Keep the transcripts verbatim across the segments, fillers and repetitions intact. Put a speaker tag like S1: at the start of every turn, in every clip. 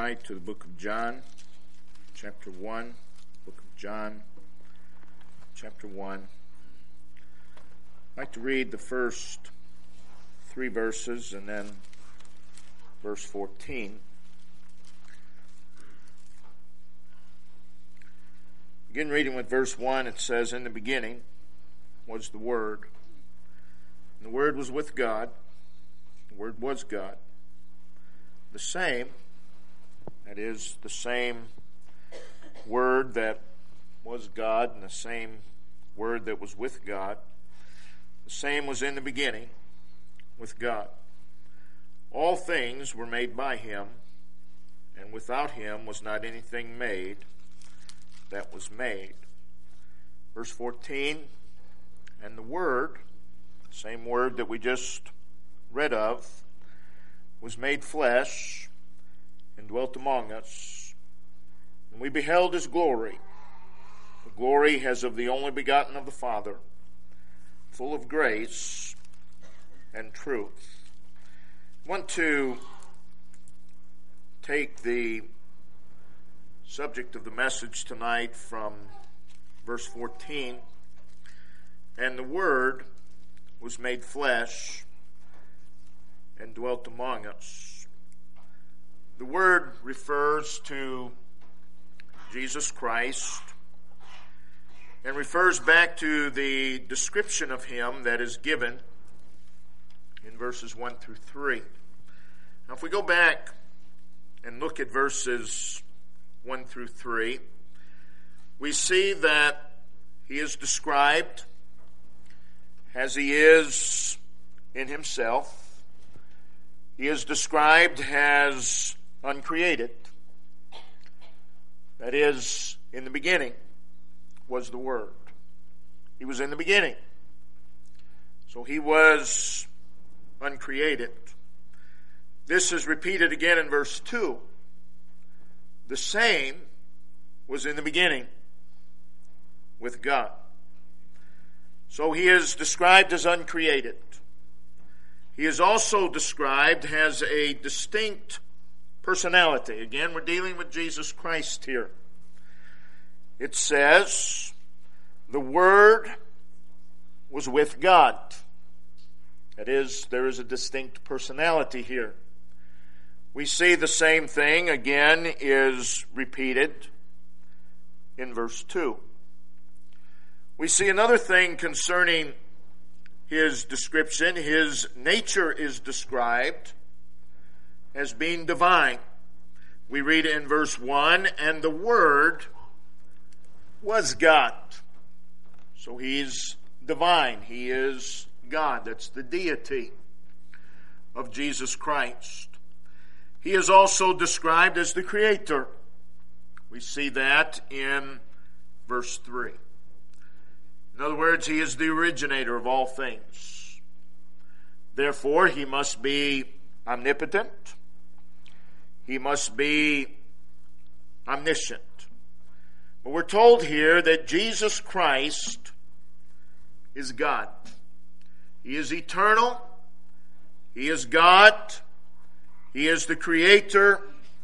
S1: tonight to the book of John, chapter one, book of John, chapter one. I'd like to read the first three verses and then verse fourteen. Begin reading with verse one. It says, "In the beginning was the Word, and the Word was with God. The Word was God. The same, that is, the same Word that was God and the same Word that was with God, the same was in the beginning with God. All things were made by Him, and without Him was not anything made that was made." Verse fourteen, "And the Word," same Word that we just read of, "was made flesh and dwelt among us. And we beheld His glory, the glory as of the only begotten of the Father, full of grace and truth." I want to take the subject of the message tonight from verse fourteen. "And the Word was made flesh and dwelt among us." The word refers to Jesus Christ and refers back to the description of Him that is given in verses one through three. Now, if we go back and look at verses one through three, we see that He is described as He is in Himself. He is described as uncreated. That is, in the beginning was the Word. He was in the beginning. So He was uncreated. This is repeated again in verse two. The same was in the beginning with God. So He is described as uncreated. He is also described as a distinct personality. Again, we're dealing with Jesus Christ here. It says, "The Word was with God." That is, there is a distinct personality here. We see the same thing again is repeated in verse two. We see another thing concerning His description. His nature is described as being divine. We read in verse one, "And the Word was God." So He's divine. He is God. That's the deity of Jesus Christ. He is also described as the Creator. We see that in verse three. In other words, He is the originator of all things. Therefore, He must be omnipotent. He must be omniscient. But we're told here that Jesus Christ is God. He is eternal. He is God. He is the Creator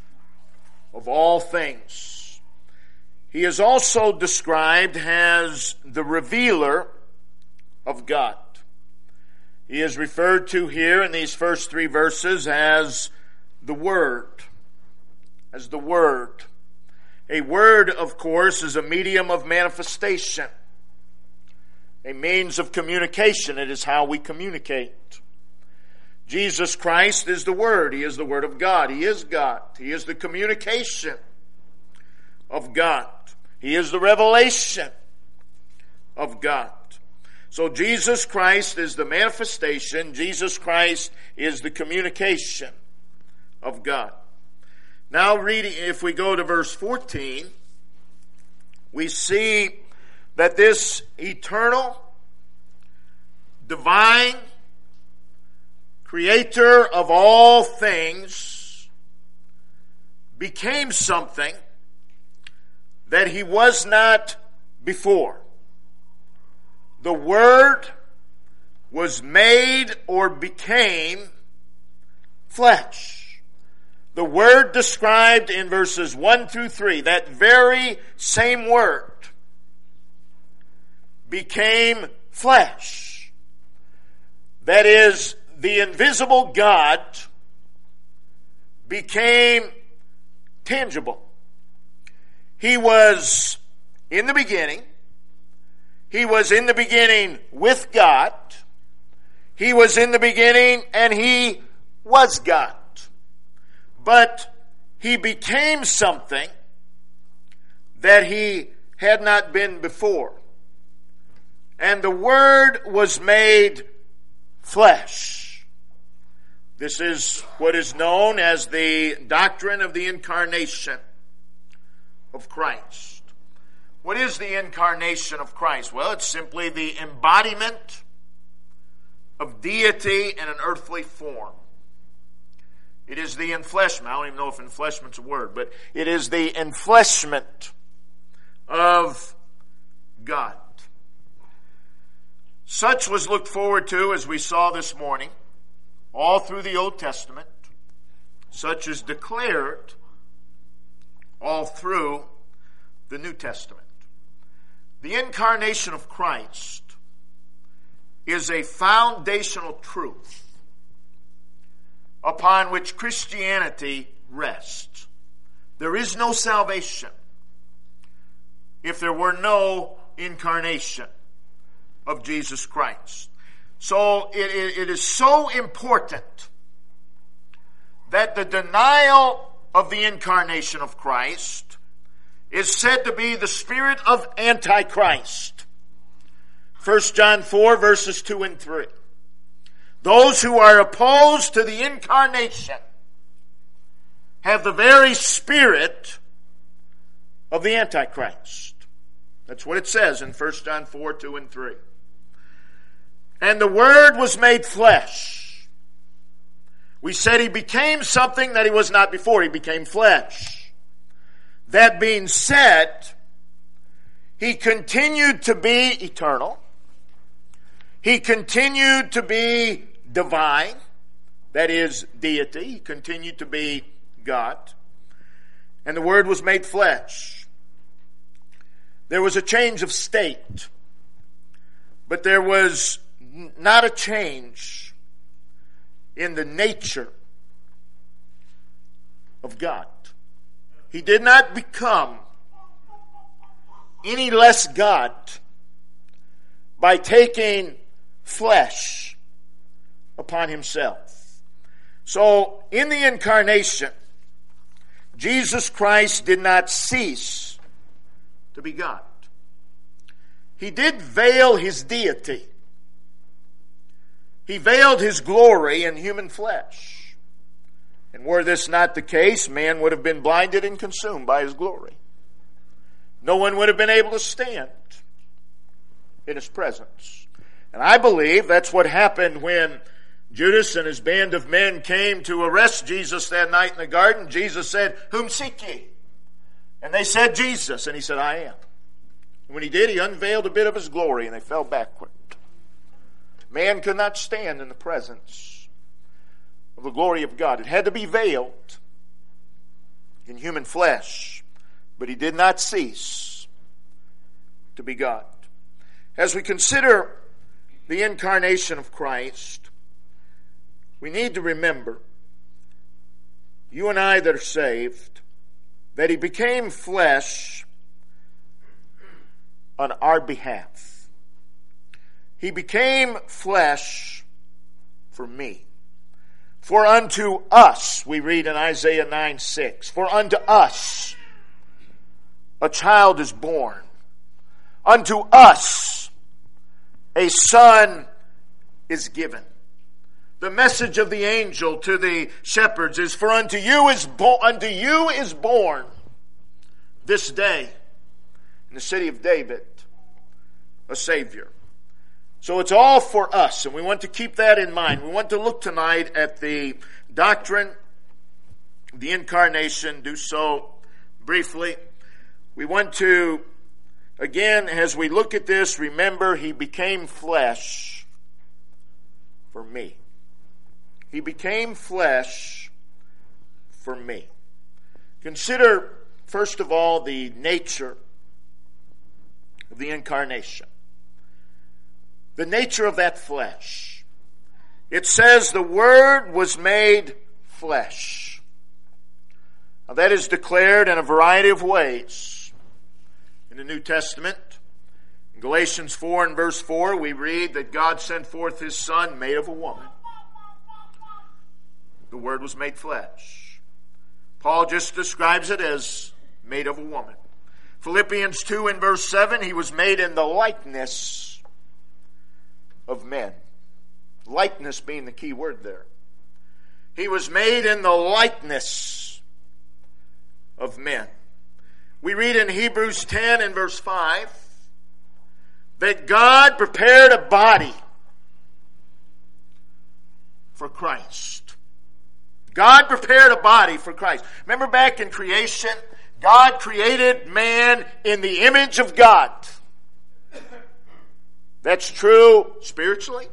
S1: of all things. He is also described as the revealer of God. He is referred to here in these first three verses as the Word. As the Word. A word, of course, is a medium of manifestation. A means of communication. It is how we communicate. Jesus Christ is the Word. He is the Word of God. He is God. He is the communication of God. He is the revelation of God. So Jesus Christ is the manifestation. Jesus Christ is the communication of God. Now reading, if we go to verse fourteen, we see that this eternal, divine, Creator of all things became something that He was not before. The Word was made or became flesh. the Word described in verses one through three, that very same Word, became flesh. That is, the invisible God became tangible. He was in the beginning. He was in the beginning with God. He was in the beginning and He was God. But He became something that He had not been before. And the Word was made flesh. This is what is known as the doctrine of the incarnation of Christ. What is the incarnation of Christ? Well, it's simply the embodiment of deity in an earthly form. It is the enfleshment. I don't even know if enfleshment's a word, but it is the enfleshment of God. Such was looked forward to, as we saw this morning, all through the Old Testament. Such is declared all through the New Testament. The incarnation of Christ is a foundational truth upon which Christianity rests. There is no salvation if there were no incarnation of Jesus Christ. So it, it, it is so important that the denial of the incarnation of Christ is said to be the spirit of Antichrist. First John four, verses two and three. Those who are opposed to the incarnation have the very spirit of the Antichrist. That's what it says in First John four, two and three. And the Word was made flesh. We said He became something that He was not before. He became flesh. That being said, He continued to be eternal. He continued to be divine. That is, deity. He continued to be God. And the Word was made flesh. There was a change of state. But there was not a change in the nature of God. He did not become any less God by taking flesh upon Himself. So, in the incarnation, Jesus Christ did not cease to be God. He did veil His deity. He veiled His glory in human flesh. And were this not the case, man would have been blinded and consumed by His glory. No one would have been able to stand in His presence. And I believe that's what happened when Judas and his band of men came to arrest Jesus that night in the garden. Jesus said, "Whom seek ye?" And they said, "Jesus." And He said, "I am." And when He did, He unveiled a bit of His glory and they fell backward. Man could not stand in the presence of the glory of God. It had to be veiled in human flesh. But He did not cease to be God. As we consider the incarnation of Christ, we need to remember, you and I that are saved, that He became flesh on our behalf. He became flesh for me. For unto us, we read in Isaiah nine six, for unto us a child is born. Unto us a son is given. The message of the angel to the shepherds is, for unto you is bo- unto you is born this day in the city of David a Savior. So it's all for us, and we want to keep that in mind. We want to look tonight at the doctrine, the incarnation, do so briefly. We want to, again, as we look at this, remember He became flesh for me. He became flesh for me. Consider, first of all, the nature of the incarnation. The nature of that flesh. It says the Word was made flesh. Now that is declared in a variety of ways. In the New Testament, in Galatians four and verse four, we read that God sent forth His Son made of a woman. The Word was made flesh. Paul just describes it as made of a woman. Philippians two and verse seven, He was made in the likeness of men. Likeness being the key word there. He was made in the likeness of men. We read in Hebrews ten and verse five that God prepared a body for Christ. God prepared a body for Christ. Remember back in creation, God created man in the image of God. That's true spiritually.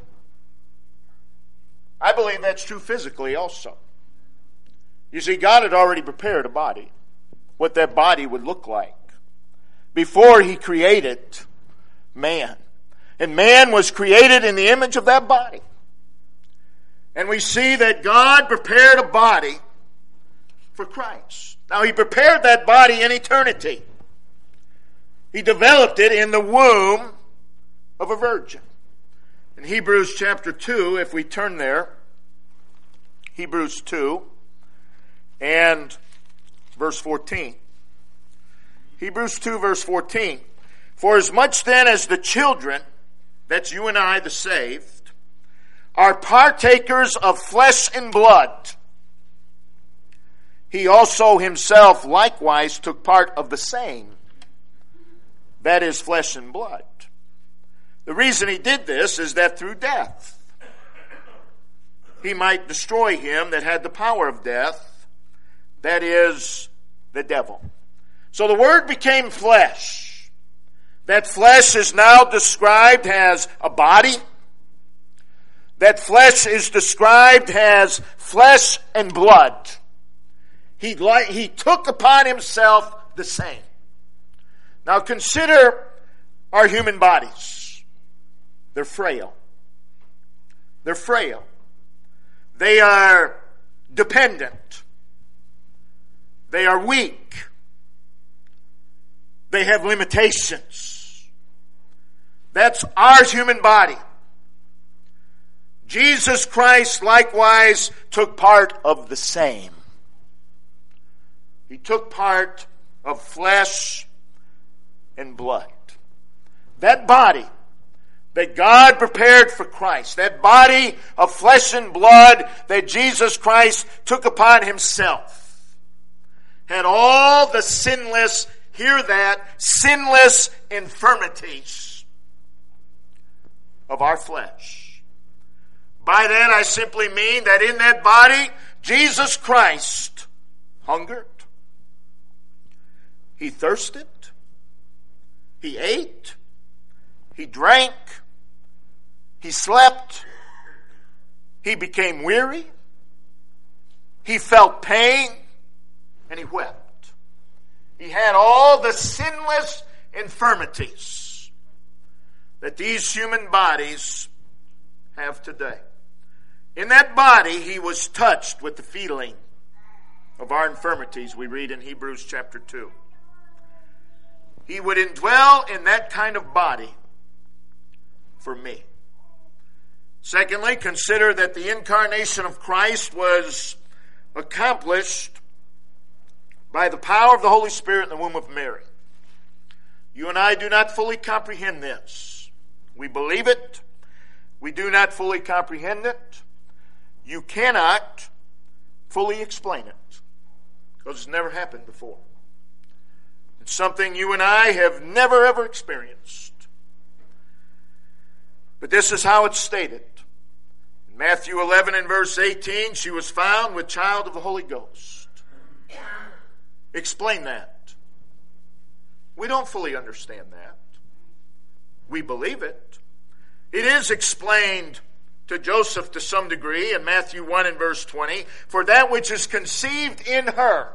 S1: I believe that's true physically also. You see, God had already prepared a body, what that body would look like, before He created man. And man was created in the image of that body. And we see that God prepared a body for Christ. Now, He prepared that body in eternity. He developed it in the womb of a virgin. In Hebrews chapter two, if we turn there, Hebrews two and verse fourteen. Hebrews two verse fourteen. For as much then as the children, that's you and I, the saved, are partakers of flesh and blood, He also Himself likewise took part of the same, that is, flesh and blood. The reason He did this is that through death, He might destroy him that had the power of death, that is, the devil. So the Word became flesh. That flesh is now described as a body. That flesh is described as flesh and blood. He, he took upon Himself the same. Now consider our human bodies. They're frail. They're frail. They are dependent. They are weak. They have limitations. That's our human body. Jesus Christ likewise took part of the same. He took part of flesh and blood. That body that God prepared for Christ, that body of flesh and blood that Jesus Christ took upon Himself, had all the sinless, hear that, sinless infirmities of our flesh. By that I simply mean that in that body, Jesus Christ hungered, He thirsted, He ate, He drank, He slept, He became weary, He felt pain, and He wept. He had all the sinless infirmities that these human bodies have today. In that body, He was touched with the feeling of our infirmities, we read in Hebrews chapter two. He would indwell in that kind of body for me. Secondly, consider that the incarnation of Christ was accomplished by the power of the Holy Spirit in the womb of Mary. You and I do not fully comprehend this. We believe it. We do not fully comprehend it. You cannot fully explain it because it's never happened before. It's something you and I have never ever experienced. But this is how it's stated. In Matthew eleven and verse eighteen, she was found with child of the Holy Ghost. Explain that. We don't fully understand that. We believe it. It is explained to Joseph to some degree in Matthew one and verse twenty. For that which is conceived in her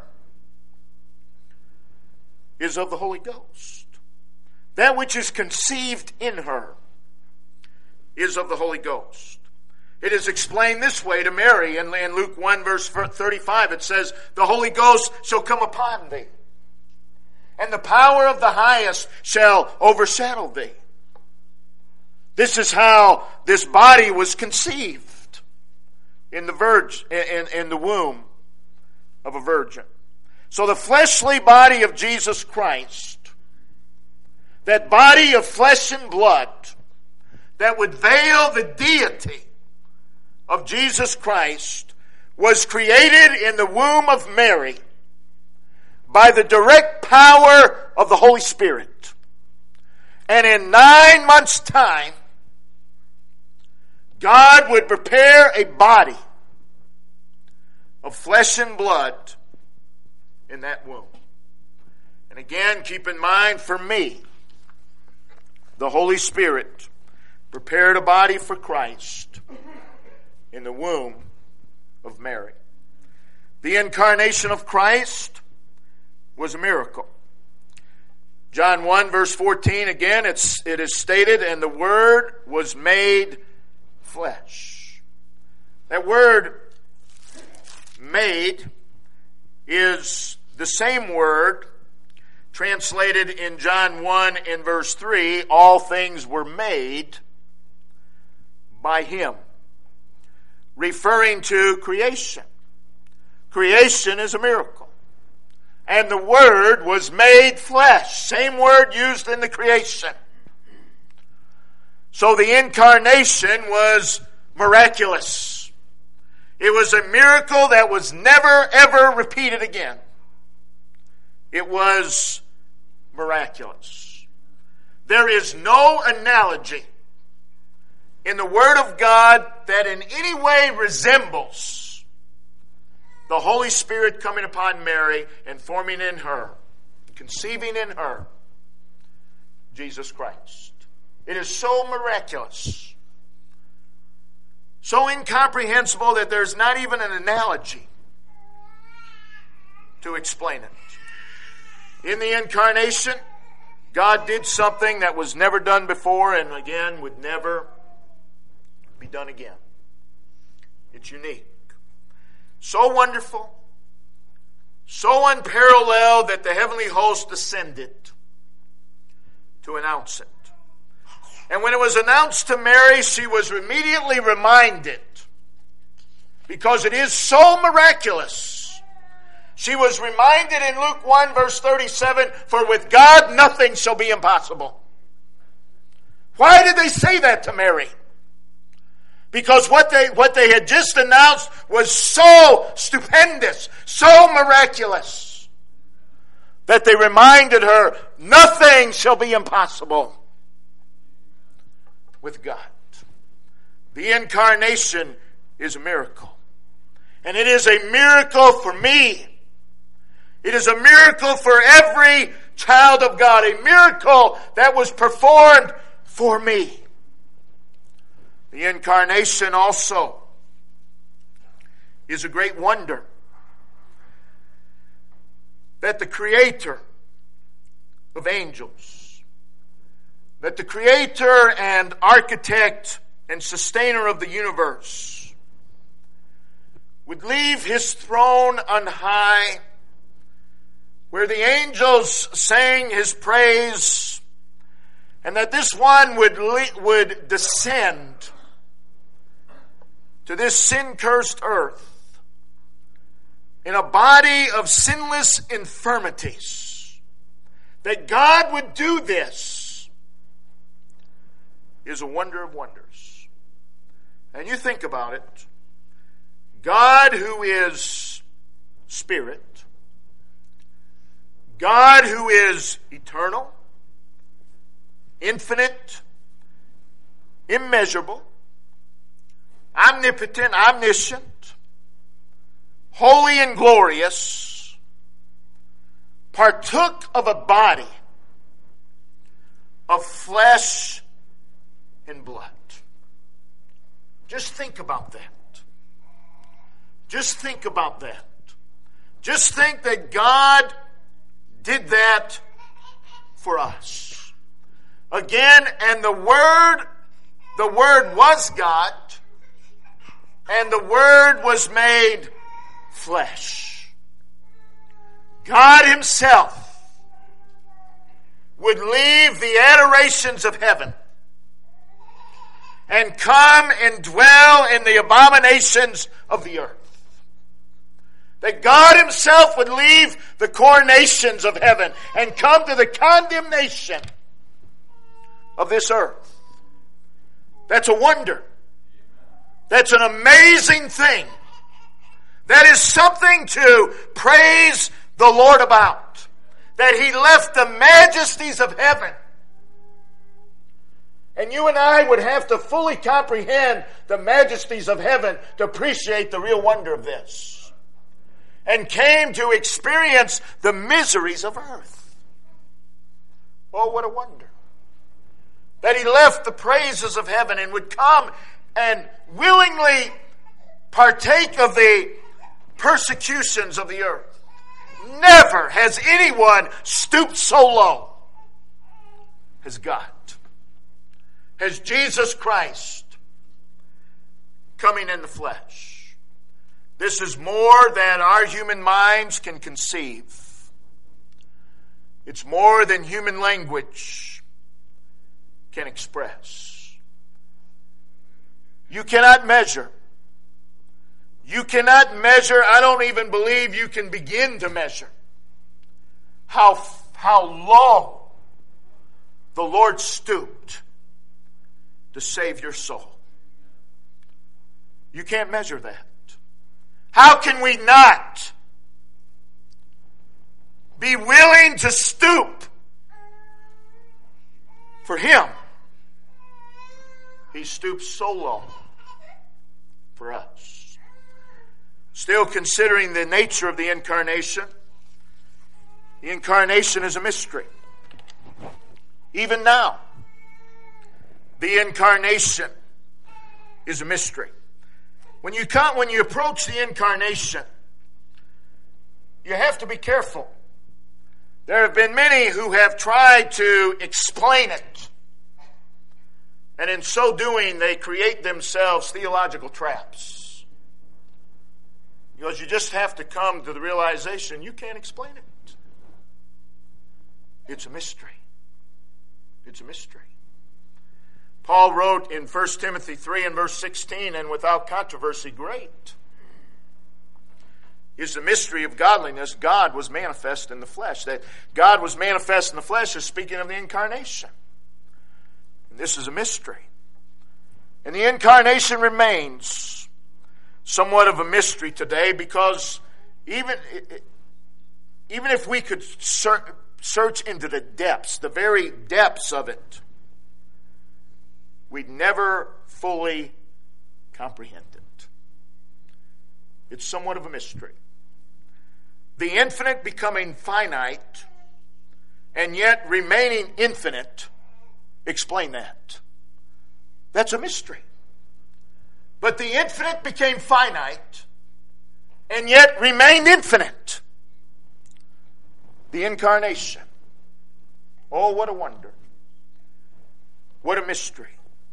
S1: is of the Holy Ghost. That which is conceived in her is of the Holy Ghost. It is explained this way to Mary in Luke one verse thirty-five. It says, the Holy Ghost shall come upon thee, and the power of the highest shall overshadow thee. This is how this body was conceived in the virgin, in, in the womb of a virgin. So the fleshly body of Jesus Christ, that body of flesh and blood that would veil the deity of Jesus Christ, was created in the womb of Mary by the direct power of the Holy Spirit. And in nine months' time, God would prepare a body of flesh and blood in that womb. And again, keep in mind, for me, the Holy Spirit prepared a body for Christ in the womb of Mary. The incarnation of Christ was a miracle. John one verse fourteen, again, it's, it is stated, and the Word was made flesh. That word made is the same word translated in John one in verse three, all things were made by Him, referring to creation. Creation is a miracle. And the Word was made flesh. Same word used in the creation. So the incarnation was miraculous. It was a miracle that was never, ever repeated again. It was miraculous. There is no analogy in the Word of God that in any way resembles the Holy Spirit coming upon Mary and forming in her, conceiving in her, Jesus Christ. It is so miraculous, so incomprehensible that there's not even an analogy to explain it. In the incarnation, God did something that was never done before and again would never be done again. It's unique. So wonderful, so unparalleled that the heavenly host descended to announce it. And when it was announced to Mary, she was immediately reminded, because it is so miraculous. She was reminded in Luke one verse thirty-seven, for with God nothing shall be impossible. Why did they say that to Mary? Because what they, what they had just announced was so stupendous, so miraculous, that they reminded her, nothing shall be impossible with God. The incarnation is a miracle. And it is a miracle for me. It is a miracle for every child of God. A miracle that was performed for me. The incarnation also is a great wonder that the Creator of angels, that the Creator and architect and sustainer of the universe would leave His throne on high, where the angels sang His praise, and that this one would, would descend to this sin-cursed earth in a body of sinless infirmities. That God would do this is a wonder of wonders. And you think about it. God who is Spirit, God who is eternal, infinite, immeasurable, omnipotent, omniscient, holy and glorious, partook of a body of flesh and blood. Just think about that. Just think about that. Just think that God did that for us. Again, and the Word, the Word was God, and the Word was made flesh. God Himself would leave the adorations of heaven and come and dwell in the abominations of the earth. That God Himself would leave the coronations of heaven and come to the condemnation of this earth. That's a wonder. That's an amazing thing. That is something to praise the Lord about. That He left the majesties of heaven. And you and I would have to fully comprehend the majesties of heaven to appreciate the real wonder of this. And came to experience the miseries of earth. Oh, what a wonder. That He left the praises of heaven and would come and willingly partake of the persecutions of the earth. Never has anyone stooped so low as God. As Jesus Christ coming in the flesh. This is more than our human minds can conceive. It's more than human language can express. You cannot measure. You cannot measure, I don't even believe you can begin to measure how, how low the Lord stooped to save your soul. You can't measure that. How can we not be willing to stoop for Him? He stooped so low for us. Still considering the nature of the incarnation, the incarnation is a mystery. Even now, the incarnation is a mystery. When you come, when you approach the incarnation, you have to be careful. There have been many who have tried to explain it. And in so doing, they create themselves theological traps. Because you just have to come to the realization you can't explain it. It's a mystery. It's a mystery. Paul wrote in First Timothy three and verse sixteen, and without controversy, great is the mystery of godliness. God was manifest in the flesh. That God was manifest in the flesh is speaking of the incarnation. And this is a mystery. And the incarnation remains somewhat of a mystery today because even, even if we could search into the depths, the very depths of it, we'd never fully comprehend it. It's somewhat of a mystery. The infinite becoming finite and yet remaining infinite, explain that. That's a mystery. But the infinite became finite and yet remained infinite. The incarnation. Oh, what a wonder. What a mystery.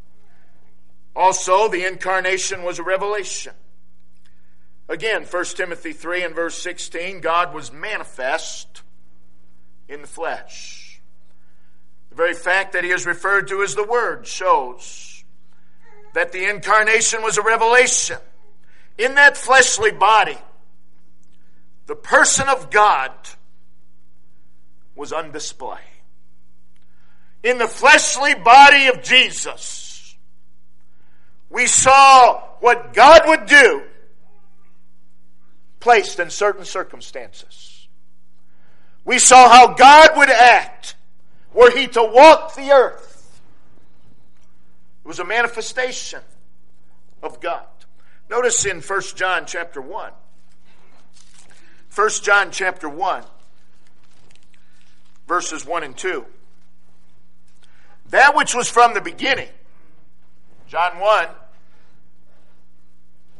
S1: Also, the incarnation was a revelation. Again, First Timothy three and verse sixteen, God was manifest in the flesh. The very fact that He is referred to as the Word shows that the incarnation was a revelation. In that fleshly body, the person of God was on display. In the fleshly body of Jesus, we saw what God would do placed in certain circumstances. We saw how God would act were He to walk the earth. It was a manifestation of God. Notice in First John chapter one. First John chapter one, verses one and two. That which was from the beginning, John one,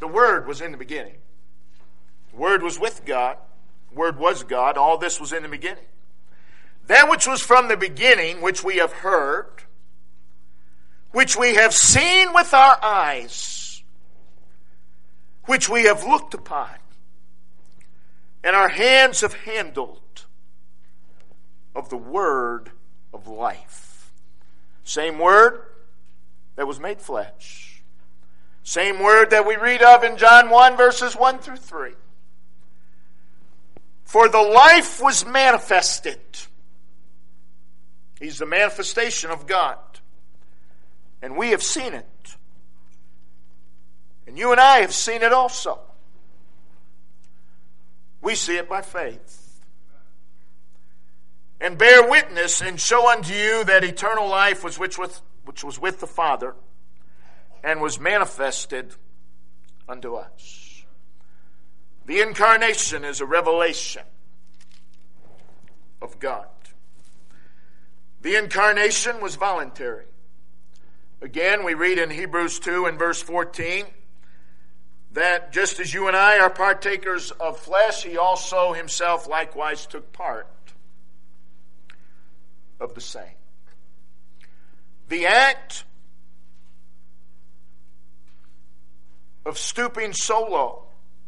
S1: The Word was in the beginning. The Word was with God. The Word was God. All this was in the beginning. That which was from the beginning, which we have heard, which we have seen with our eyes, which we have looked upon, and our hands have handled, of the Word of life. Same Word that was made flesh. Same Word that we read of in John one, verses one through three. For the life was manifested. He's the manifestation of God. And we have seen it. And you and I have seen it also. We see it by faith. And bear witness and show unto you that eternal life was which was, which was with the Father and was manifested unto us. The incarnation is a revelation of God. The incarnation was voluntary. Again, we read in Hebrews two and verse fourteen that just as you and I are partakers of flesh, he also himself likewise took part of the same. The act of stooping so low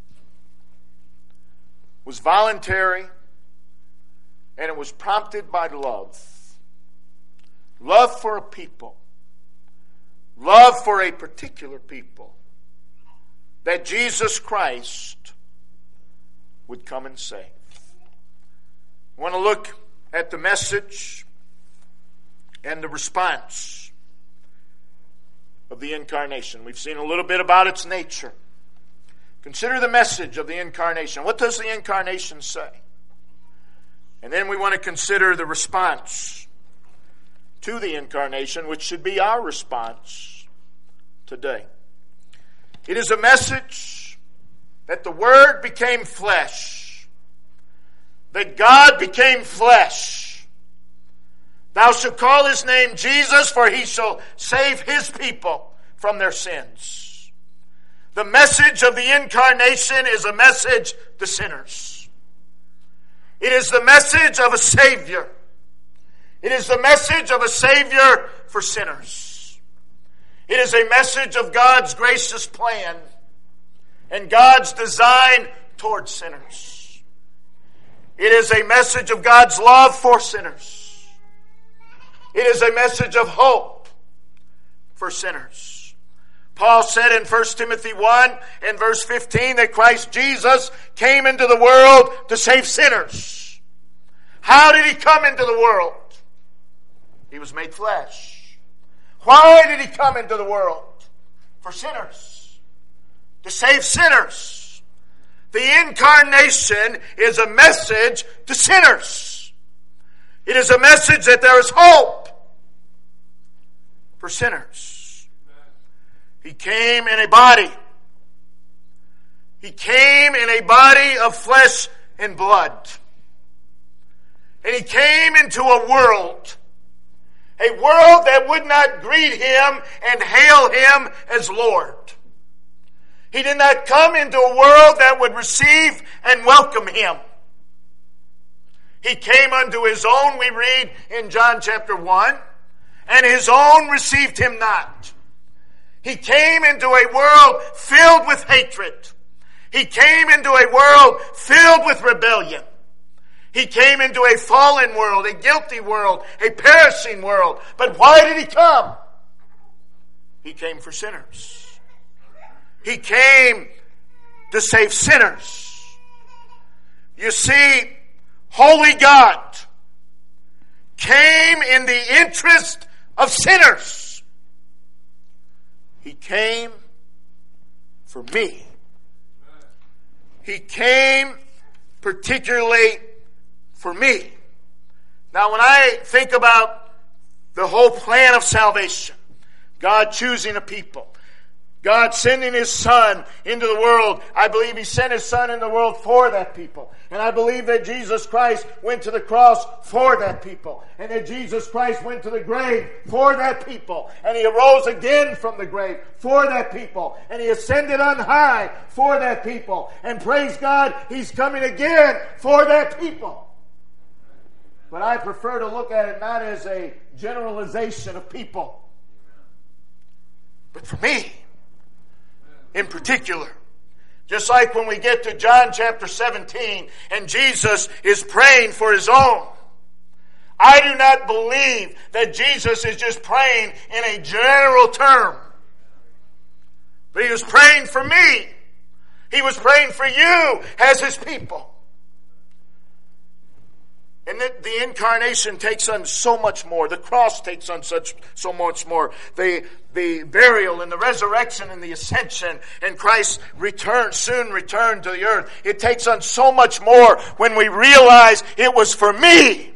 S1: was voluntary, and it was prompted by love. Love for a people. Love for a particular people. That Jesus Christ would come and save. I want to look at the message and the response of the incarnation. We've seen a little bit about its nature. Consider the message of the incarnation. What does the incarnation say? And then we want to consider the response to the incarnation, which should be our response today. It is a message that the Word became flesh, that God became flesh. Thou shalt call his name Jesus, for he shall save his people from their sins. The message of the incarnation is a message to sinners. It is the message of a Savior. It is the message of a Savior for sinners. It is a message of God's gracious plan and God's design towards sinners. It is a message of God's love for sinners. It is a message of hope for sinners. Paul said in First Timothy one and verse fifteen that Christ Jesus came into the world to save sinners. How did he come into the world? He was made flesh. Why did he come into the world? For sinners. To save sinners. The incarnation is a message to sinners. It is a message that there is hope for sinners. He came in a body. He came in a body of flesh and blood. And he came into a world, a world that would not greet him and hail him as Lord. He did not come into a world that would receive and welcome him. He came unto his own, we read in John chapter one, and his own received him not. He came into a world filled with hatred. He came into a world filled with rebellion. He came into a fallen world, a guilty world, a perishing world. But why did he come? He came for sinners. He came to save sinners. You see, holy God came in the interest of sinners. He came for me. He came particularly for me. Now, when I think about the whole plan of salvation, God choosing a people, God sending His Son into the world. I believe He sent His Son into the world for that people. And I believe that Jesus Christ went to the cross for that people. And that Jesus Christ went to the grave for that people. And He arose again from the grave for that people. And He ascended on high for that people. And praise God, He's coming again for that people. But I prefer to look at it not as a generalization of people, but for me in particular. Just like when we get to John chapter seventeen and Jesus is praying for His own. I do not believe that Jesus is just praying in a general term. But He was praying for me. He was praying for you as His people. And the, the incarnation takes on so much more. The cross takes on such so much more. The the burial and the resurrection and the ascension and Christ's return, soon return to the earth. It takes on so much more when we realize it was for me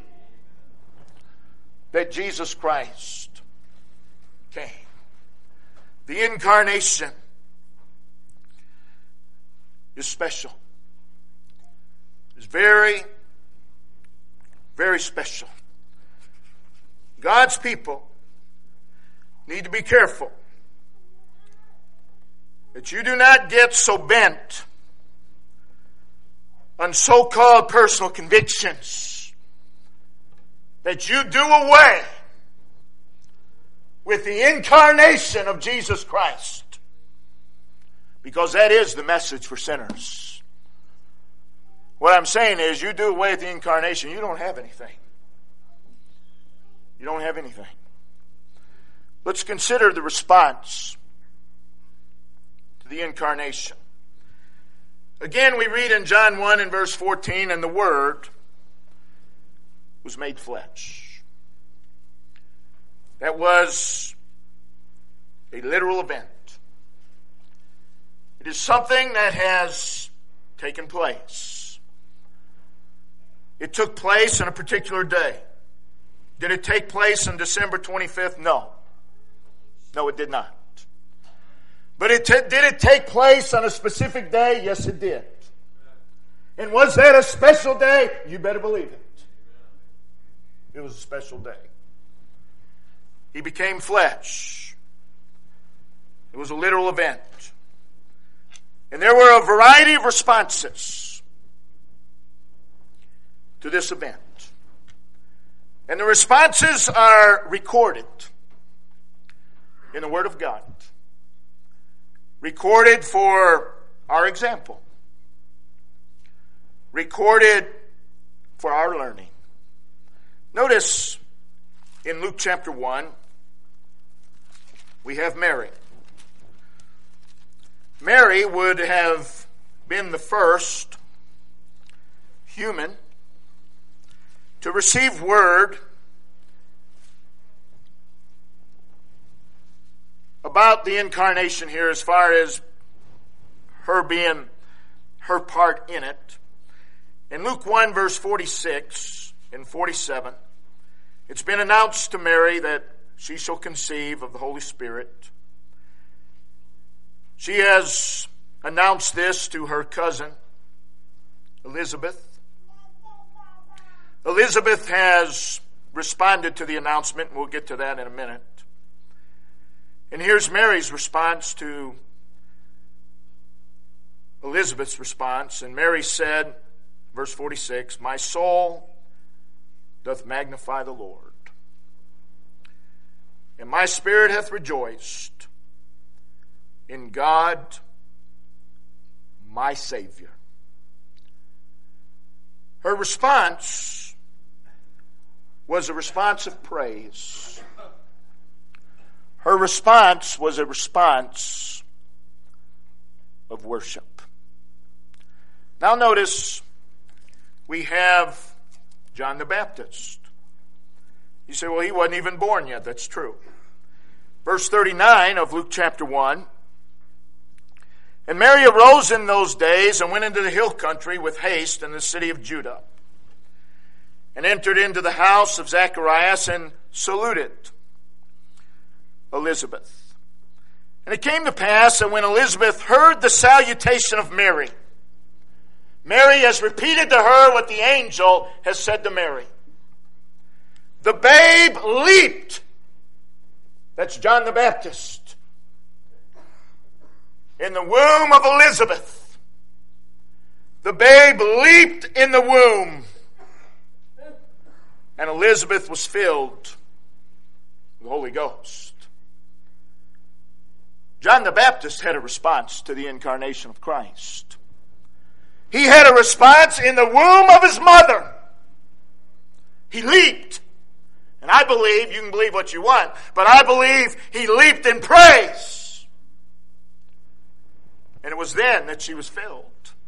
S1: that Jesus Christ came. The incarnation is special. It's very Very special. God's people need to be careful that you do not get so bent on so-called personal convictions that you do away with the incarnation of Jesus Christ. Because that is the message for sinners. What I'm saying is, you do away with the incarnation, you don't have anything. You don't have anything. Let's consider the response to the incarnation. Again, we read in John one and verse fourteen, and the Word was made flesh. That was a literal event. It is something that has taken place. It took place on a particular day. Did it take place on December twenty-fifth? No. No, it did not. But it t- did it take place on a specific day? Yes, it did. And was that a special day? You better believe it. It was a special day. He became flesh. It was a literal event. And there were a variety of responses to this event. And the responses are recorded in the Word of God. Recorded for our example. Recorded for our learning. Notice in Luke chapter one, we have Mary. Mary would have been the first human to receive word about the incarnation here, as far as her being her part in it. In Luke one verse forty-six and forty-seven, it's been announced to Mary that she shall conceive of the Holy Spirit. She has announced this to her cousin Elizabeth. Elizabeth has responded to the announcement, and we'll get to that in a minute. And here's Mary's response to Elizabeth's response. And Mary said, verse forty-six, "My soul doth magnify the Lord, and my spirit hath rejoiced in God my Savior." Her response was a response of praise. Her response was a response of worship. Now notice, we have John the Baptist. You say, well, he wasn't even born yet. That's true. Verse thirty-nine of Luke chapter one. And Mary arose in those days and went into the hill country with haste in the city of Judah, and entered into the house of Zacharias and saluted Elizabeth. And it came to pass that when Elizabeth heard the salutation of Mary, Mary has repeated to her what the angel has said to Mary. The babe leaped. That's John the Baptist. In the womb of Elizabeth. The babe leaped in the womb. And Elizabeth was filled with the Holy Ghost. John the Baptist had a response to the incarnation of Christ. He had a response in the womb of his mother. He leaped. And I believe, you can believe what you want, but I believe he leaped in praise. And it was then that she was filled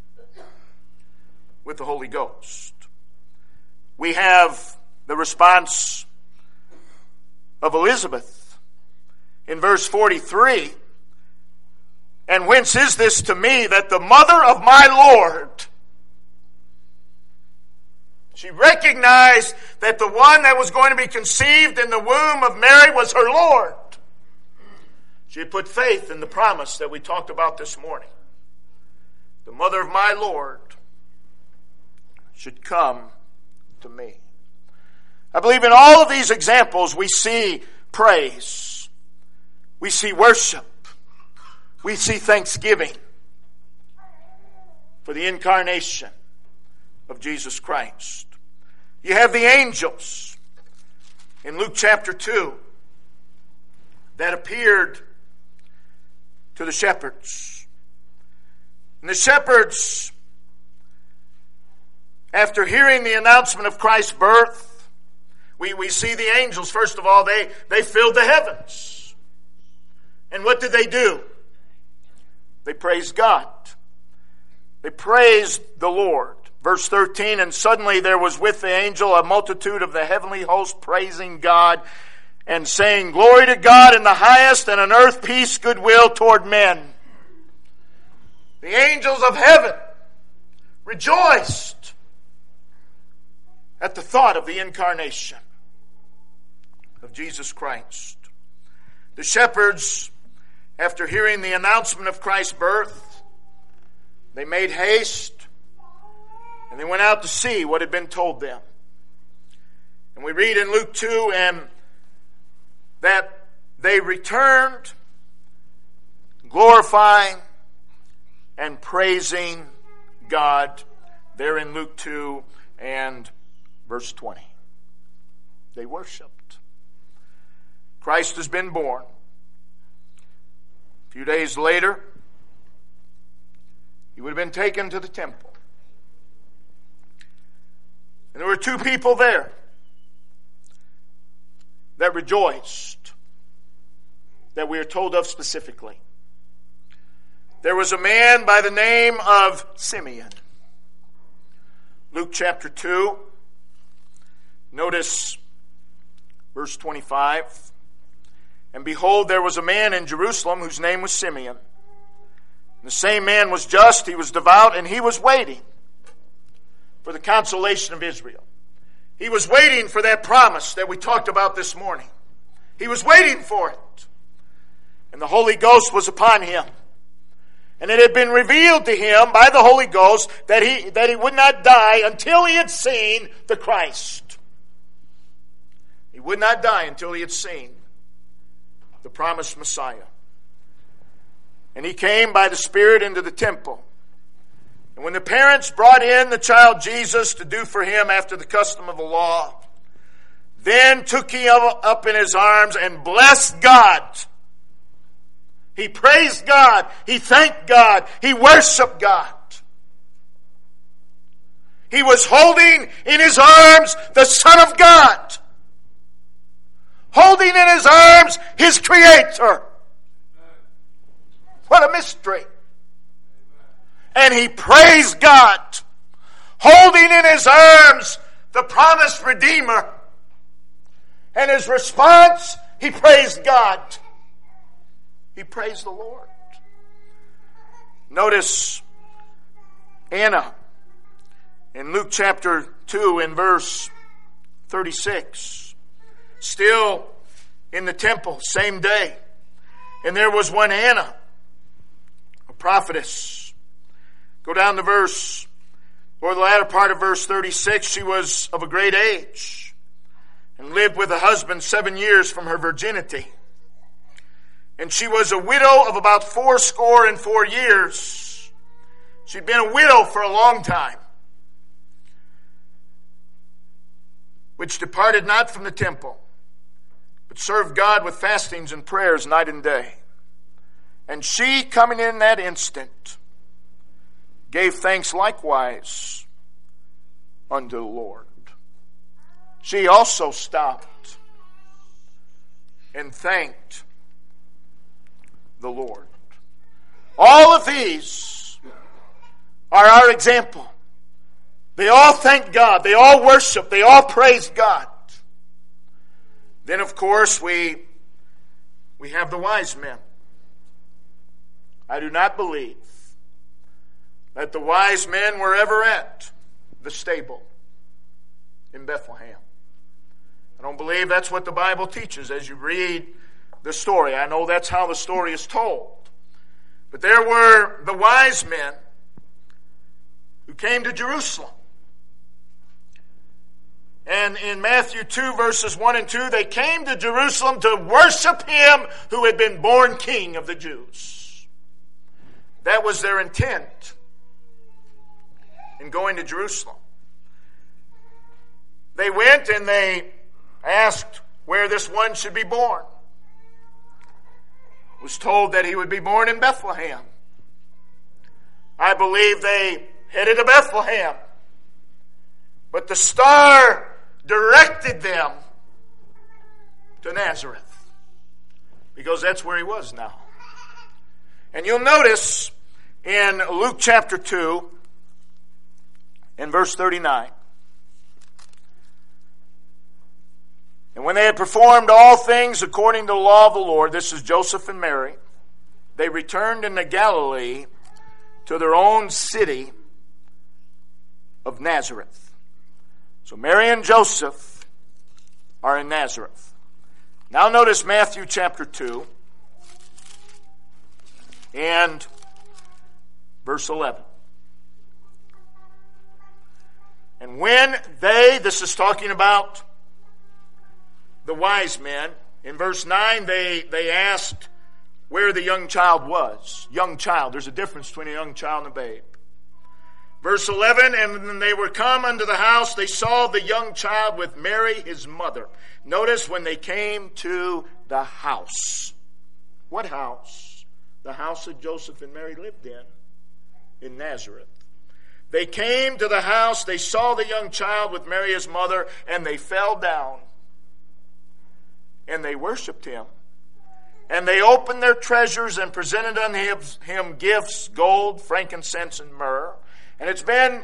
S1: with the Holy Ghost. We have the response of Elizabeth in verse forty-three. And whence is this to me that the mother of my Lord? She recognized that the one that was going to be conceived in the womb of Mary was her Lord. She had put faith in the promise that we talked about this morning. The mother of my Lord should come to me. I believe in all of these examples we see praise. We see worship. We see thanksgiving for the incarnation of Jesus Christ. You have the angels in Luke chapter two that appeared to the shepherds. And the shepherds, after hearing the announcement of Christ's birth, we, we see the angels, first of all, they, they filled the heavens. And what did they do? They praised God. They praised the Lord. Verse thirteen, and suddenly there was with the angel a multitude of the heavenly host praising God and saying, Glory to God in the highest, and on earth peace, goodwill toward men. The angels of heaven rejoiced at the thought of the incarnation of Jesus Christ. The shepherds, after hearing the announcement of Christ's birth, they made haste and they went out to see what had been told them. And we read in Luke two and that they returned glorifying and praising God. There in Luke two and verse twenty. They worshiped. Christ has been born. A few days later, he would have been taken to the temple. And there were two people there that rejoiced, that we are told of specifically. There was a man by the name of Simeon. Luke chapter two. Notice verse twenty-five. And behold, there was a man in Jerusalem whose name was Simeon. And the same man was just, he was devout, and he was waiting for the consolation of Israel. He was waiting for that promise that we talked about this morning. He was waiting for it. And the Holy Ghost was upon him. And it had been revealed to him by the Holy Ghost that he, that he would not die until he had seen the Christ. He would not die until he had seen the promised Messiah. And he came by the Spirit into the temple. And when the parents brought in the child Jesus to do for him after the custom of the law, then took he up in his arms and blessed God. He praised God. He thanked God. He worshiped God. He was holding in his arms the Son of God. Holding in his arms his Creator. What a mystery. And he praised God, holding in his arms the promised Redeemer. And his response, he praised God. He praised the Lord. Notice Anna in Luke chapter two in verse thirty-six. Still in the temple, same day. And there was one Anna, a prophetess. Go down to verse, or the latter part of verse thirty-six. She was of a great age and lived with a husband seven years from her virginity. And she was a widow of about fourscore and four years. She'd been a widow for a long time, which departed not from the temple, but served God with fastings and prayers night and day. And she, coming in that instant, gave thanks likewise unto the Lord. She also stopped and thanked the Lord. All of these are our example. They all thank God. They all worship. They all praise God. Then, of course, we, we have the wise men. I do not believe that the wise men were ever at the stable in Bethlehem. I don't believe that's what the Bible teaches as you read the story. I know that's how the story is told. But there were the wise men who came to Jerusalem. And in Matthew two, verses one and two, they came to Jerusalem to worship him who had been born King of the Jews. That was their intent in going to Jerusalem. They went and they asked where this one should be born. It was told that he would be born in Bethlehem. I believe they headed to Bethlehem. But the star directed them to Nazareth, because that's where he was now. And you'll notice in Luke chapter two, in verse thirty-nine, and when they had performed all things according to the law of the Lord, this is Joseph and Mary, they returned into Galilee to their own city of Nazareth. So Mary and Joseph are in Nazareth. Now notice Matthew chapter two and verse eleven. And when they, this is talking about the wise men, in verse nine they, they asked where the young child was. Young child, there's a difference between a young child and a babe. Verse eleven, and when they were come unto the house, they saw the young child with Mary his mother. Notice when they came to the house. What house? The house that Joseph and Mary lived in, in Nazareth. They came to the house, they saw the young child with Mary his mother, and they fell down. And they worshipped him. And they opened their treasures and presented unto him gifts, gold, frankincense, and myrrh. And it's been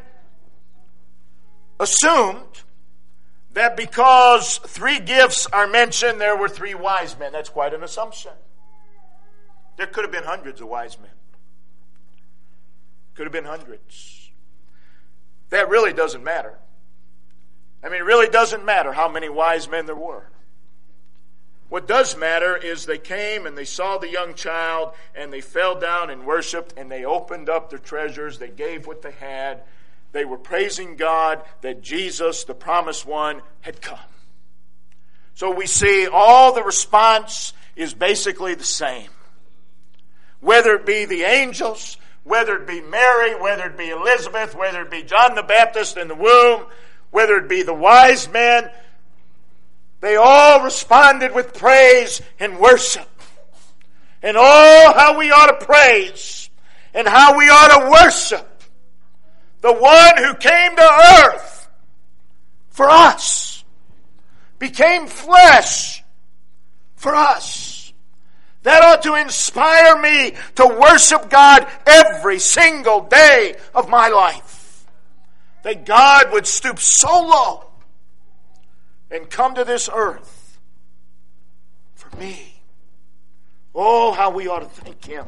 S1: assumed that because three gifts are mentioned, there were three wise men. That's quite an assumption. There could have been hundreds of wise men. Could have been hundreds. That really doesn't matter. I mean, it really doesn't matter how many wise men there were. What does matter is they came and they saw the young child and they fell down and worshiped and they opened up their treasures. They gave what they had. They were praising God that Jesus, the promised one, had come. So we see all the response is basically the same. Whether it be the angels, whether it be Mary, whether it be Elizabeth, whether it be John the Baptist in the womb, whether it be the wise men, they all responded with praise and worship. And oh, how we ought to praise and how we ought to worship the one who came to earth for us, became flesh for us. That ought to inspire me to worship God every single day of my life. That God would stoop so low and come to this earth for me. Oh, how we ought to thank him.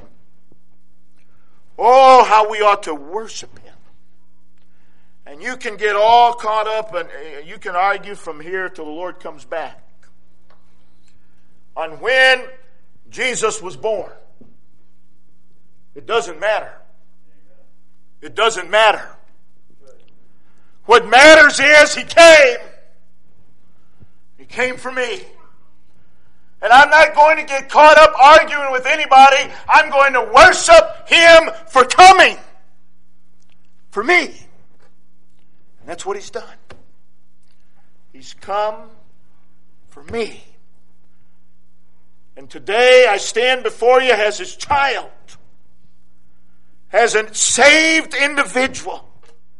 S1: Oh, how we ought to worship him. And you can get all caught up and you can argue from here till the Lord comes back on when Jesus was born. It doesn't matter. It doesn't matter. What matters is He came. He came for me. And I'm not going to get caught up arguing with anybody. I'm going to worship Him for coming. For me. And that's what He's done. He's come for me. And today I stand before you as His child. As a saved individual.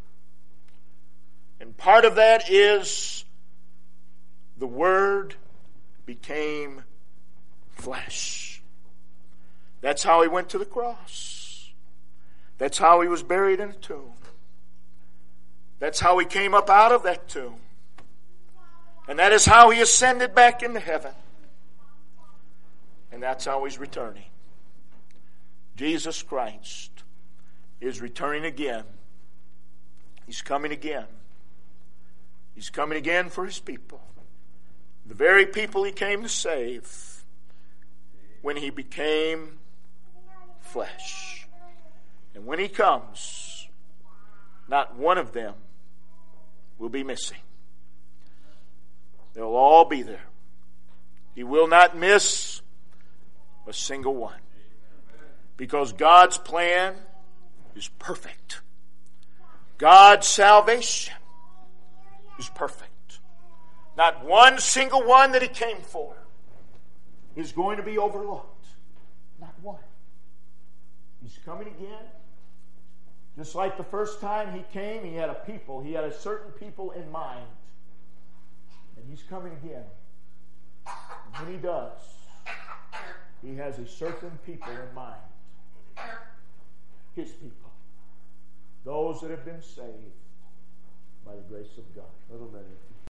S1: And part of that is the Word became flesh. That's how He went to the cross. That's how He was buried in a tomb. That's how He came up out of that tomb. And that is how He ascended back into heaven. And that's how He's returning. Jesus Christ is returning again. He's coming again. He's coming again for His people. The very people He came to save when He became flesh. And when He comes, not one of them will be missing. They'll all be there. He will not miss a single one. Because God's plan is perfect. God's salvation is perfect. Not one single one that He came for is going to be overlooked. Not one. He's coming again. Just like the first time He came, He had a people. He had a certain people in mind. And He's coming again. And when He does, He has a certain people in mind. His people. Those that have been saved by the grace of God. Brother Leonard.